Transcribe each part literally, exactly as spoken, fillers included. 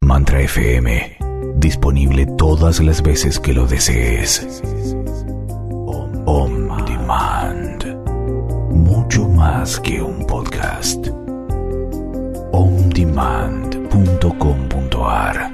Mantra F M, disponible todas las veces que lo desees. On Demand, mucho más que un podcast. on demand punto com punto a r.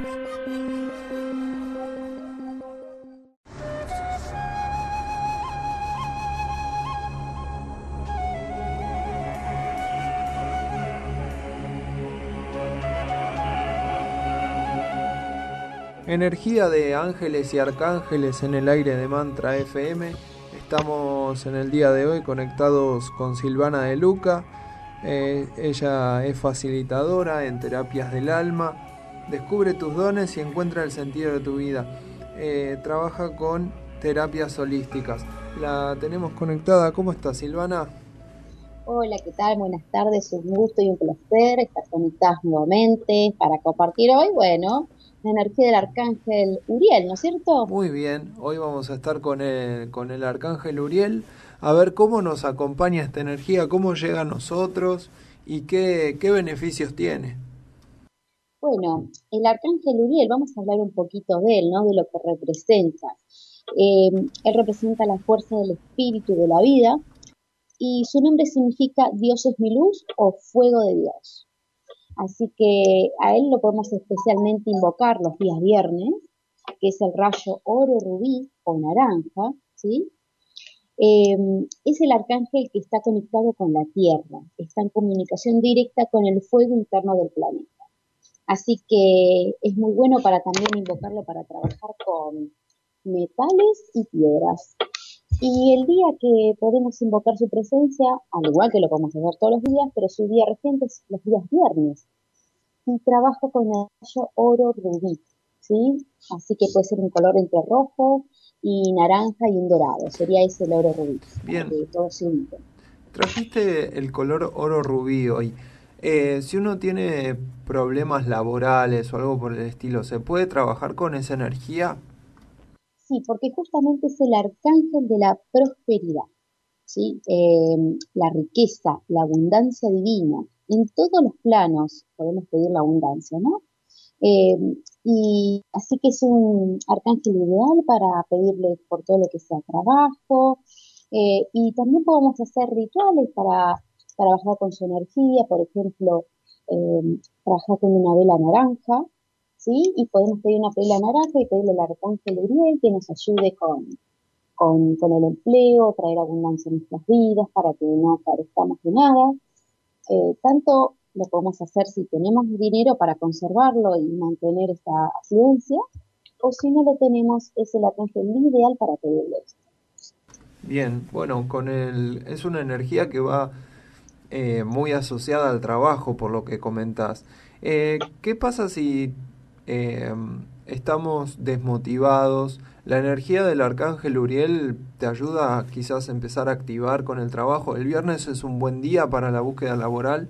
Energía de ángeles y arcángeles en el aire de Mantra F M. Estamos en el día de hoy conectados con Silvana de Luca. Eh, ella es facilitadora en terapias del alma. Descubre tus dones y encuentra el sentido de tu vida. Eh, trabaja con terapias holísticas. La tenemos conectada. ¿Cómo estás, Silvana? Hola, ¿qué tal? Buenas tardes, un gusto y un placer estar conectadas nuevamente para compartir hoy, bueno, la energía del arcángel Uriel, ¿no es cierto? Muy bien, hoy vamos a estar con el, con el arcángel Uriel, a ver cómo nos acompaña esta energía, cómo llega a nosotros y qué, qué beneficios tiene. Bueno, el arcángel Uriel, vamos a hablar un poquito de él, ¿no? De lo que representa. Eh, él representa la fuerza del espíritu de la vida y su nombre significa Dios es mi luz o fuego de Dios. Así que a él lo podemos especialmente invocar los días viernes, que es el rayo oro rubí o naranja, ¿sí? Eh, es el arcángel que está conectado con la tierra, está en comunicación directa con el fuego interno del planeta. Así que es muy bueno para también invocarlo para trabajar con metales y piedras. Y el día que podemos invocar su presencia, al igual que lo podemos hacer todos los días, pero su día reciente es los días viernes. Y trabajo con el rayo oro rubí, ¿sí? Así que puede ser un color entre rojo y naranja y un dorado. Sería ese el oro rubí. Bien. Que todo se une. Trajiste el color oro rubí hoy. Eh, si uno tiene problemas laborales o algo por el estilo, ¿se puede trabajar con esa energía? Sí, porque justamente es el arcángel de la prosperidad, ¿sí? Eh, la riqueza, la abundancia divina. En todos los planos podemos pedir la abundancia, ¿no? Eh, y así que es un arcángel ideal para pedirle por todo lo que sea trabajo. Eh, y también podemos hacer rituales para trabajar con su energía, por ejemplo, eh, trabajar con una vela naranja, ¿sí? Y podemos pedir una vela naranja y pedirle al arcángel Uriel que nos ayude con, con, con el empleo, traer abundancia en nuestras vidas para que no carezcamos de nada. Eh, tanto lo podemos hacer si tenemos dinero para conservarlo y mantener esta afluencia, o si no lo tenemos, es el arcángel ideal para pedirle esto. Bien, bueno, con el, es una energía que va eh, muy asociada al trabajo, por lo que comentás. Eh, ¿qué pasa si eh, estamos desmotivados? ¿La energía del arcángel Uriel te ayuda a quizás empezar a activar con el trabajo? ¿El viernes es un buen día para la búsqueda laboral?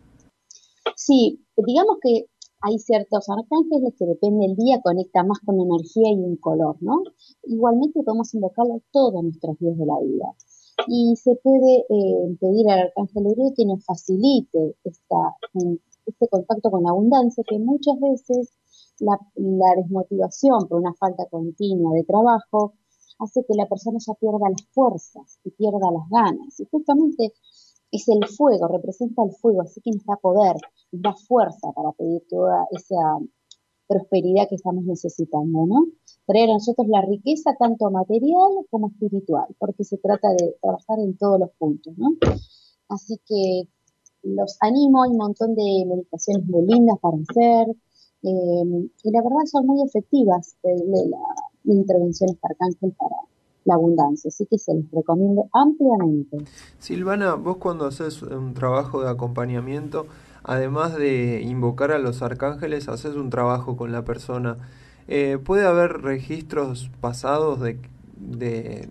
Sí, digamos que hay ciertos arcángeles que depende del día, conecta más con energía y un color, ¿no? Igualmente podemos invocarlo todos nuestros días de la vida. Y se puede eh, pedir al arcángel Uriel que nos facilite esta, este contacto con la abundancia, que muchas veces la, la desmotivación por una falta continua de trabajo hace que la persona ya pierda las fuerzas y pierda las ganas. Y justamente es el fuego, representa el fuego, así que nos da poder, nos da fuerza para pedir toda esa prosperidad que estamos necesitando, ¿no? Traer a nosotros la riqueza tanto material como espiritual, porque se trata de trabajar en todos los puntos, ¿no? Así que los animo, hay un montón de meditaciones muy lindas para hacer, eh, y la verdad son muy efectivas eh, la, la intervenciones de arcángel para la abundancia, así que se los recomiendo ampliamente. Silvana, vos cuando haces un trabajo de acompañamiento, además de invocar a los arcángeles, haces un trabajo con la persona. Eh, ¿puede haber registros pasados de, de,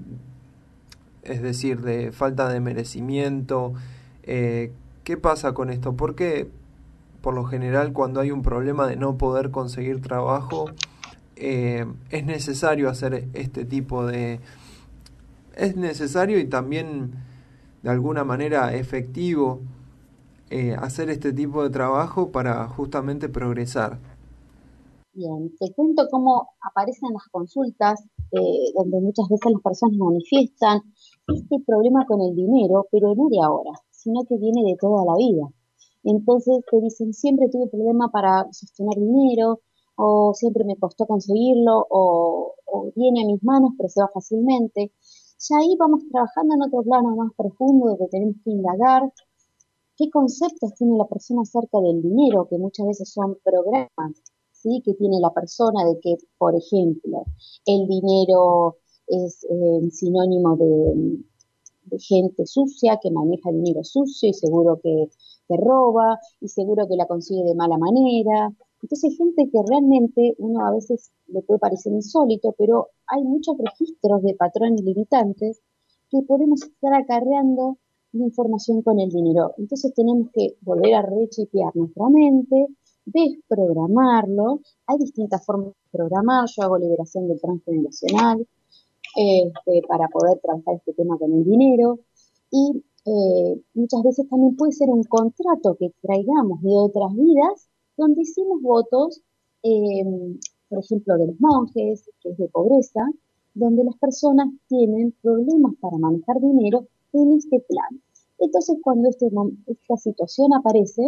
es decir, de falta de merecimiento? Eh, ¿qué pasa con esto? ¿Por qué, por lo general, cuando hay un problema de no poder conseguir trabajo, eh, es necesario hacer este tipo de... Es necesario y también de alguna manera efectivo eh, hacer este tipo de trabajo para justamente progresar? Bien, te cuento cómo aparecen las consultas, eh, donde muchas veces las personas manifiestan este problema con el dinero, pero no de ahora, sino que viene de toda la vida. Entonces te dicen, siempre tuve problema para sostener dinero, o siempre me costó conseguirlo, o, o viene a mis manos, pero se va fácilmente. Ya ahí vamos trabajando en otro plano más profundo, donde tenemos que indagar qué conceptos tiene la persona acerca del dinero, que muchas veces son programas, ¿sí? Que tiene la persona de que, por ejemplo, el dinero es eh, sinónimo de, de gente sucia, que maneja dinero sucio y seguro que, que roba y seguro que la consigue de mala manera. Entonces hay gente que realmente uno a veces le puede parecer insólito, pero hay muchos registros de patrones limitantes que podemos estar acarreando la información con el dinero. Entonces tenemos que volver a rechipear nuestra mente, desprogramarlo. Hay distintas formas de programar. Yo hago liberación del transgeneracional, este, para poder trabajar este tema con el dinero. Y eh, muchas veces también puede ser un contrato que traigamos de otras vidas, donde hicimos votos, eh, por ejemplo, de los monjes, que es de pobreza, donde las personas tienen problemas para manejar dinero en este plan. Entonces, cuando este, esta situación aparece,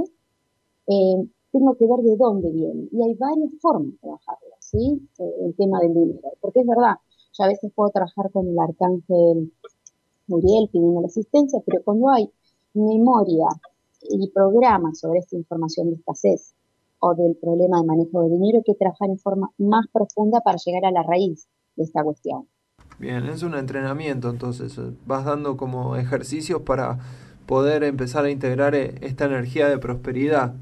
eh, tengo que ver de dónde viene. Y hay varias formas de trabajarlo, ¿sí? Eh, el tema del dinero. Porque es verdad, yo a veces puedo trabajar con el arcángel Muriel pidiendo la asistencia, pero cuando hay memoria y programas sobre esta información de escasez o del problema de manejo de dinero, hay que trabajar en forma más profunda para llegar a la raíz de esta cuestión. Bien, es un entrenamiento, entonces vas dando como ejercicios para poder empezar a integrar esta energía de prosperidad.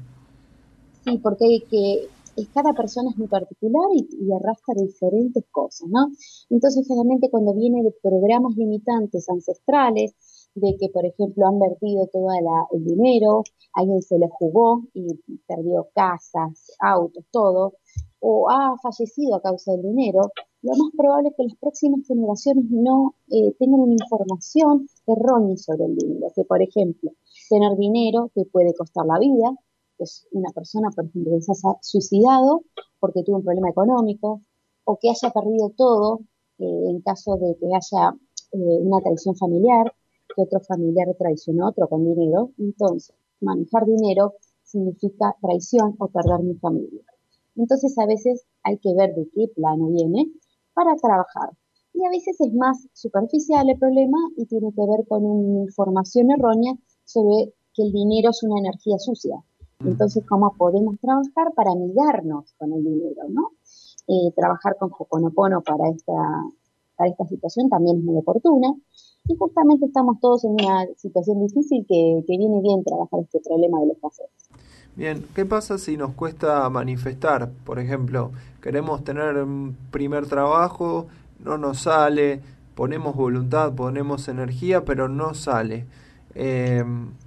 Sí, porque hay que, es, cada persona es muy particular y, y arrastra diferentes cosas, ¿no? Entonces, generalmente cuando viene de programas limitantes ancestrales, de que, por ejemplo, han vertido todo el dinero, alguien se lo jugó y perdió casas, autos, todo, o ha fallecido a causa del dinero, lo más probable es que las próximas generaciones no eh, tengan una información errónea sobre el dinero. Que, por ejemplo, tener dinero te puede costar la vida, es una persona, por ejemplo, que se ha suicidado porque tuvo un problema económico, o que haya perdido todo, eh, en caso de que haya eh, una traición familiar, que otro familiar traicionó a otro con dinero. Entonces, manejar dinero significa traición o perder mi familia. Entonces, a veces hay que ver de qué plano viene para trabajar. Y a veces es más superficial el problema y tiene que ver con una información errónea sobre que el dinero es una energía sucia. Entonces, ¿cómo podemos trabajar para amigarnos con el dinero, ¿no? Eh, trabajar con Ho'oponopono para esta, para esta situación también es muy oportuna. Y justamente estamos todos en una situación difícil que, que viene bien trabajar este problema de la escasez. Bien, ¿qué pasa si nos cuesta manifestar? Por ejemplo, queremos tener un primer trabajo, no nos sale, ponemos voluntad, ponemos energía, pero no sale. Eh,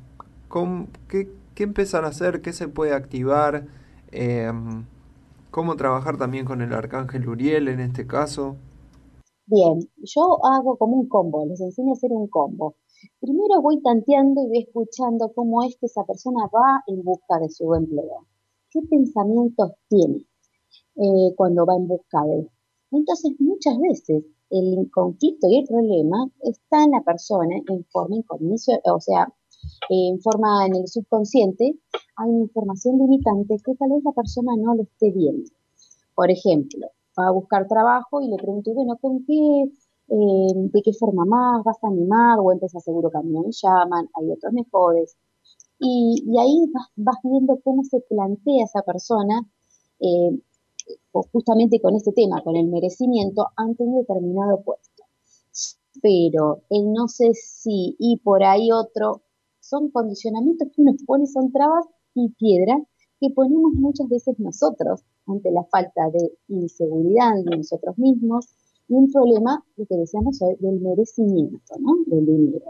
¿cómo, qué, ¿Qué empezar a hacer? ¿Qué se puede activar? Eh, ¿Cómo trabajar también con el arcángel Uriel en este caso? Bien, yo hago como un combo, les enseño a hacer un combo. Primero voy tanteando y voy escuchando cómo es que esa persona va en busca de su empleo. ¿Qué pensamientos tiene eh, cuando va en busca de él? Entonces, muchas veces el conflicto y el problema está en la persona en forma incognición, o sea, en forma en el subconsciente, hay una información limitante que tal vez la persona no lo esté viendo. Por ejemplo, va a buscar trabajo y le pregunto, bueno, ¿con qué, eh, de qué forma más vas a animar? O empieza seguro que a mí no me llaman, hay otros mejores. Y, y ahí vas, vas viendo cómo se plantea esa persona, eh, justamente con este tema, con el merecimiento ante un determinado puesto. Pero el no sé si y por ahí otro son condicionamientos que uno pone, son trabas y piedras que ponemos muchas veces nosotros ante la falta de inseguridad de nosotros mismos y un problema, lo que decíamos hoy, del merecimiento, ¿no? Del dinero.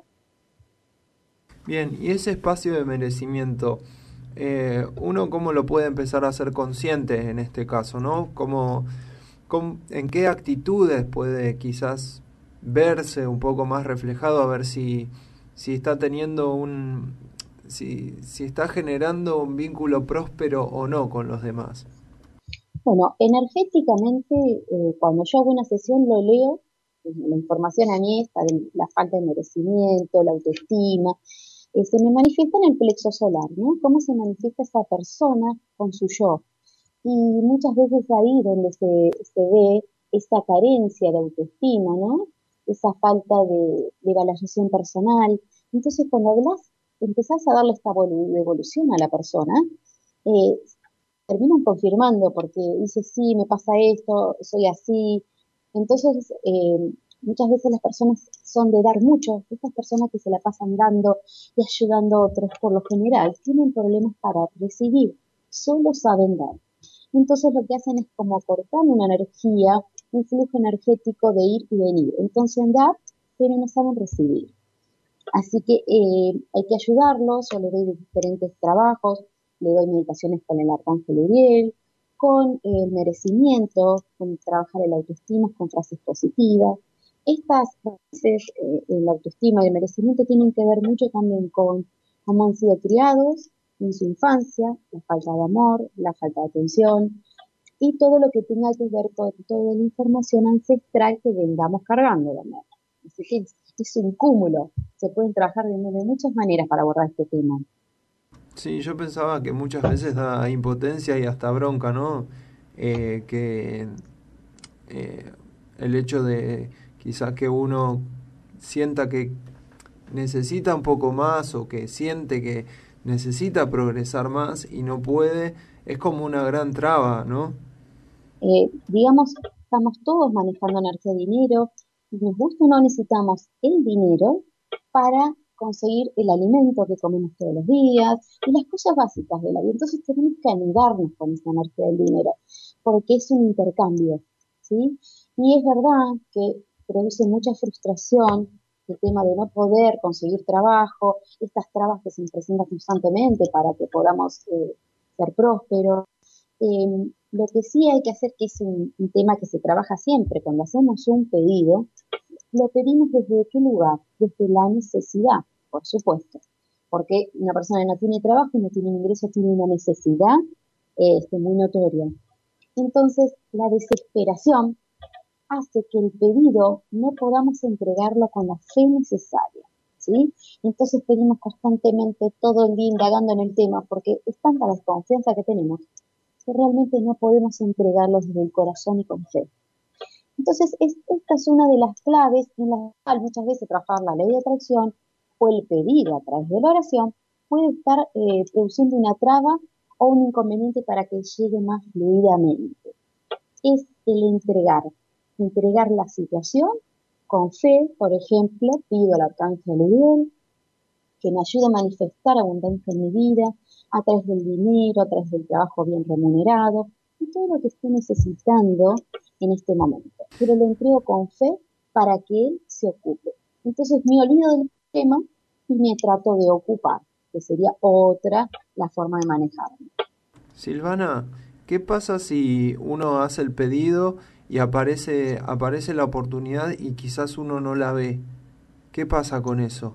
Bien, y ese espacio de merecimiento, eh, uno cómo lo puede empezar a ser consciente en este caso, ¿no? ¿Cómo, cómo, en qué actitudes puede quizás verse un poco más reflejado, a ver si, si está teniendo un, si, si está generando un vínculo próspero o no con los demás? Bueno, energéticamente, eh, cuando yo hago una sesión lo leo, eh, la información a mí está de la falta de merecimiento, la autoestima, eh, se me manifiesta en el plexo solar, ¿no? ¿Cómo se manifiesta esa persona con su yo? Y muchas veces ahí donde se, se ve esa carencia de autoestima, ¿no? Esa falta de, de valoración personal. Entonces, cuando hablas, empezás a darle esta evolución a la persona, eh, terminan confirmando porque dice, sí, me pasa esto, soy así. Entonces, eh, muchas veces las personas son de dar mucho. Estas personas que se la pasan dando y ayudando a otros, por lo general, tienen problemas para recibir, solo saben dar. Entonces lo que hacen es como cortar una energía, un flujo energético de ir y venir. Entonces dar, pero no saben recibir. Así que eh, hay que ayudarlos, yo les doy diferentes trabajos, le doy meditaciones con el arcángel Uriel, con el merecimiento, con trabajar el autoestima, con frases positivas. Estas frases, eh, el autoestima y el merecimiento tienen que ver mucho también con cómo han sido criados en su infancia, la falta de amor, la falta de atención y todo lo que tenga que ver con toda la información ancestral que vengamos cargando de amor. Así que es, es un cúmulo, se pueden trabajar de, de muchas maneras para abordar este tema. Sí, yo pensaba que muchas veces da impotencia y hasta bronca, ¿no? Eh, que eh, el hecho de quizás que uno sienta que necesita un poco más o que siente que necesita progresar más y no puede, es como una gran traba, ¿no? Eh, digamos, estamos todos manejando energía de dinero, y nos gusta o no necesitamos el dinero para conseguir el alimento que comemos todos los días y las cosas básicas de la vida. Entonces tenemos que ayudarnos con esa energía del dinero, porque es un intercambio, ¿sí? Y es verdad que produce mucha frustración el tema de no poder conseguir trabajo, estas trabas que se nos presentan constantemente para que podamos eh, ser prósperos. Eh, lo que sí hay que hacer, que es un, un tema que se trabaja siempre, cuando hacemos un pedido, lo pedimos desde qué lugar, desde la necesidad, por supuesto, porque una persona que no tiene trabajo, no tiene ingreso, tiene una necesidad eh, este, muy notoria. Entonces, la desesperación hace que el pedido no podamos entregarlo con la fe necesaria, ¿sí? Entonces pedimos constantemente todo el día indagando en el tema, porque es tanta la desconfianza que tenemos que realmente no podemos entregarlos desde el corazón y con fe. Entonces, es, esta es una de las claves en las cuales muchas veces trabajar la ley de atracción o el pedido a través de la oración puede estar eh, produciendo una traba o un inconveniente para que llegue más fluidamente. Es el entregar, entregar la situación con fe, por ejemplo, pido al arcángel Uriel que me ayude a manifestar abundancia en mi vida a través del dinero, a través del trabajo bien remunerado y todo lo que esté necesitando en este momento. Pero lo entrego con fe para que él se ocupe. Entonces me olvido del tema y me trato de ocupar, que sería otra la forma de manejarme. Silvana, ¿qué pasa si uno hace el pedido y aparece, aparece la oportunidad y quizás uno no la ve? ¿Qué pasa con eso?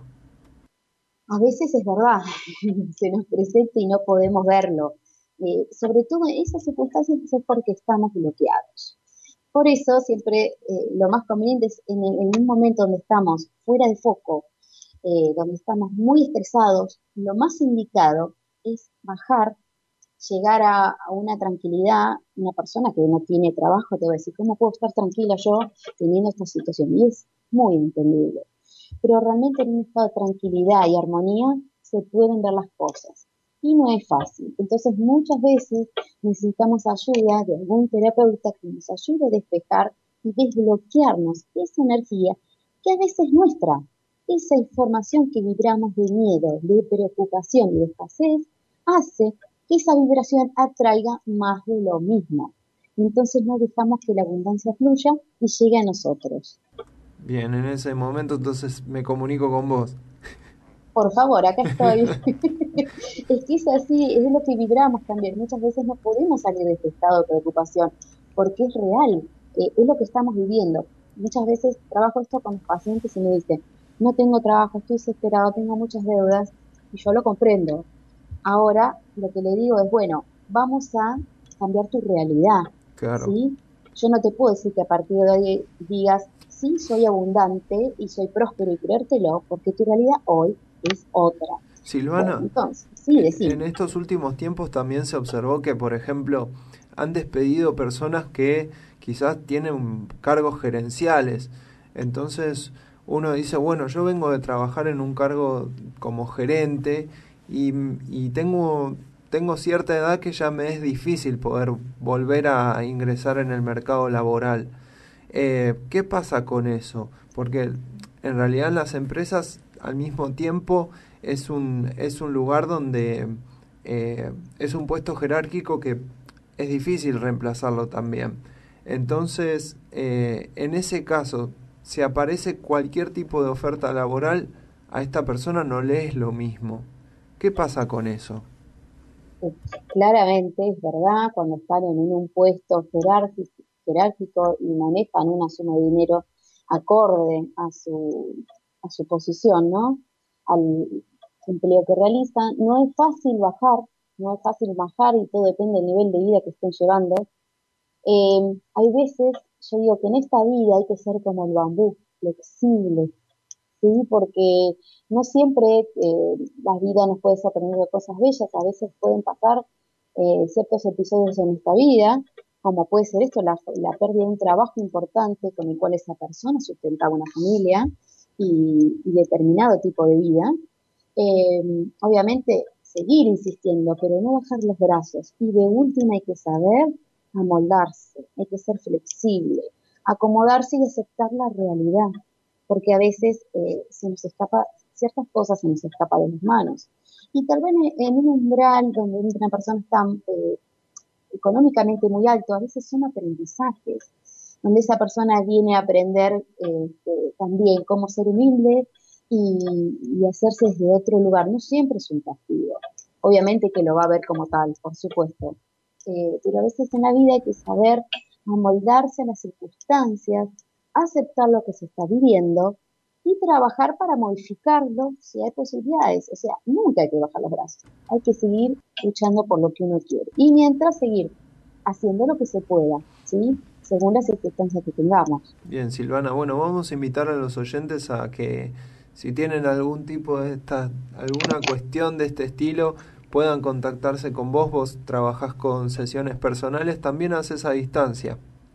A veces es verdad, se nos presenta y no podemos verlo. Eh, sobre todo en esas circunstancias es porque estamos bloqueados. Por eso siempre eh, lo más conveniente es en, en, un momento donde estamos fuera de foco, eh, donde estamos muy estresados, lo más indicado es bajar, llegar a, a una tranquilidad. Una persona que no tiene trabajo te va a decir, ¿cómo puedo estar tranquila yo teniendo esta situación? Y es muy entendible. Pero realmente en un estado de tranquilidad y armonía se pueden ver las cosas. Y no es fácil. Entonces muchas veces necesitamos ayuda de algún terapeuta que nos ayude a despejar y desbloquearnos esa energía que a veces es nuestra. Esa información que vibramos de miedo, de preocupación y de escasez hace que esa vibración atraiga más de lo mismo. Entonces no dejamos que la abundancia fluya y llegue a nosotros. Bien, en ese momento entonces me comunico con vos. Por favor, acá estoy. Es que es así, es lo que vibramos también. Muchas veces no podemos salir de este estado de preocupación porque es real, eh, es lo que estamos viviendo. Muchas veces trabajo esto con los pacientes y me dicen, no tengo trabajo, estoy desesperado, tengo muchas deudas y yo lo comprendo. Ahora lo que le digo es, bueno, vamos a cambiar tu realidad. Claro. ¿sí? Yo no te puedo decir que a partir de hoy digas, sí, soy abundante y soy próspero y creértelo, porque tu realidad hoy es otra. Bueno, Silvana, entonces, sí, en decime. estos últimos tiempos también se observó que, por ejemplo, han despedido personas que quizás tienen cargos gerenciales. Entonces uno dice, bueno, yo vengo de trabajar en un cargo como gerente y, y tengo, tengo cierta edad que ya me es difícil poder volver a ingresar en el mercado laboral. Eh, ¿qué pasa con eso? Porque en realidad las empresas al mismo tiempo es un, es un lugar donde eh, es un puesto jerárquico que es difícil reemplazarlo también. Entonces, eh, en ese caso, si aparece cualquier tipo de oferta laboral, a esta persona no le es lo mismo. ¿Qué pasa con eso? Eh, Claramente, es verdad, cuando están en un puesto jerárquico, jerárquico y manejan una suma de dinero acorde a su, a su posición, ¿no? Al empleo que realizan, no es fácil bajar, no es fácil bajar y todo depende del nivel de vida que estén llevando. Eh, hay veces, yo digo que en esta vida hay que ser como el bambú, flexible, ¿sí? Porque no siempre eh, la vida nos puede sorprender de cosas bellas, a veces pueden pasar eh, ciertos episodios en esta vida, como puede ser esto, la, la pérdida de un trabajo importante con el cual esa persona sustentaba una familia y, y determinado tipo de vida. Eh, Obviamente, seguir insistiendo, pero no bajar los brazos. Y de última hay que saber amoldarse, hay que ser flexible, acomodarse y aceptar la realidad, porque a veces eh, se nos escapa, ciertas cosas se nos escapa de las manos. Y tal vez en, en un umbral donde una persona está eh, económicamente muy alto, a veces son aprendizajes, donde esa persona viene a aprender eh, eh, también cómo ser humilde y, y hacerse desde otro lugar. No siempre es un castigo. Obviamente que lo va a ver como tal, por supuesto. Eh, pero a veces en la vida hay que saber amoldarse a las circunstancias, aceptar lo que se está viviendo y trabajar para modificarlo si hay posibilidades. O sea, nunca hay que bajar los brazos. Hay que seguir luchando por lo que uno quiere. Y mientras seguir haciendo lo que se pueda, ¿sí? Según las circunstancias que tengamos. Bien, Silvana, bueno, vamos a invitar a los oyentes a que si tienen algún tipo de esta, alguna cuestión de este estilo, puedan contactarse con vos. Vos trabajás con sesiones personales, también haces a distancia.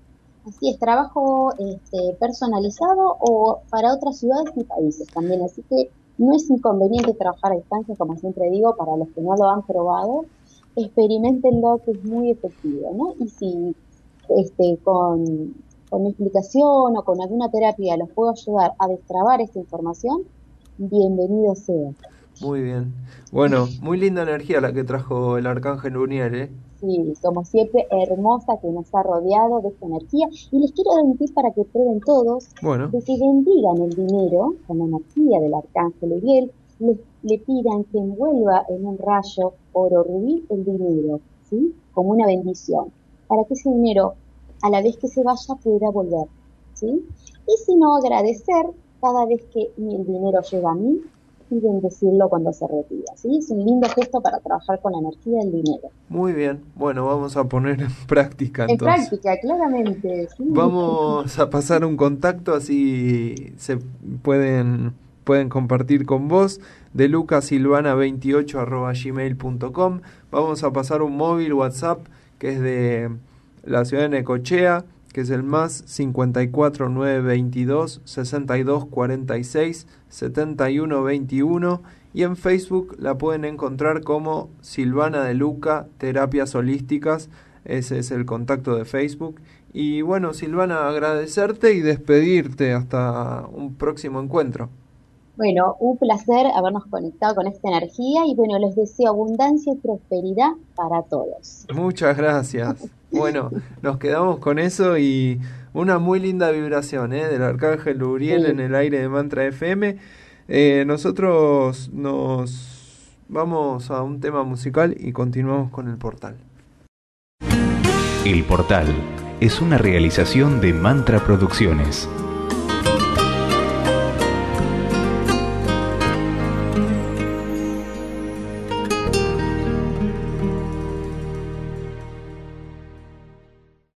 Así es, trabajo este, personalizado o para otras ciudades y países también, así que no es inconveniente trabajar a distancia, como siempre digo, para los que no lo han probado, experimentenlo, que es muy efectivo, ¿no? Y si este, con, con mi explicación o con alguna terapia los puedo ayudar a destrabar esta información, bienvenido sea. Muy bien. Bueno, muy linda energía la que trajo el Arcángel Uriel, ¿eh? Sí, como siempre, hermosa que nos ha rodeado de esta energía. Y les quiero dar un tip para que prueben todos, Bueno, de que bendigan el dinero con la energía del Arcángel Uriel, le, le pidan que envuelva en un rayo oro rubí el dinero, ¿sí? Como una bendición, para que ese dinero, a la vez que se vaya, pueda volver, ¿sí? Y si no, agradecer cada vez que el dinero llega a mí y bendecirlo cuando se retira, ¿sí? Es un lindo gesto para trabajar con la energía del dinero. muy bien. Bueno, vamos a poner en práctica En entonces. práctica, claramente, sí. Vamos a pasar un contacto, así se pueden, pueden compartir con vos, de lucasilvana veintiocho arroba gmail punto com. Vamos a pasar un móvil WhatsApp que es de la ciudad de Necochea, que es el más cincuenta y cuatro nueve veintidós sesenta y dos cuarenta y seis setenta y uno veintiuno, y en Facebook la pueden encontrar como Silvana de Luca Terapias Holísticas. Ese es el contacto de Facebook. Y bueno, Silvana, agradecerte y despedirte hasta un próximo encuentro. Bueno, un placer habernos conectado con esta energía y bueno, les deseo abundancia y prosperidad para todos. Muchas gracias. Bueno, nos quedamos con eso y una muy linda vibración, ¿eh? Del Arcángel Uriel Sí. en el aire de Mantra F M. Eh, nosotros nos vamos a un tema musical y continuamos con el portal. El portal es una realización de Mantra Producciones.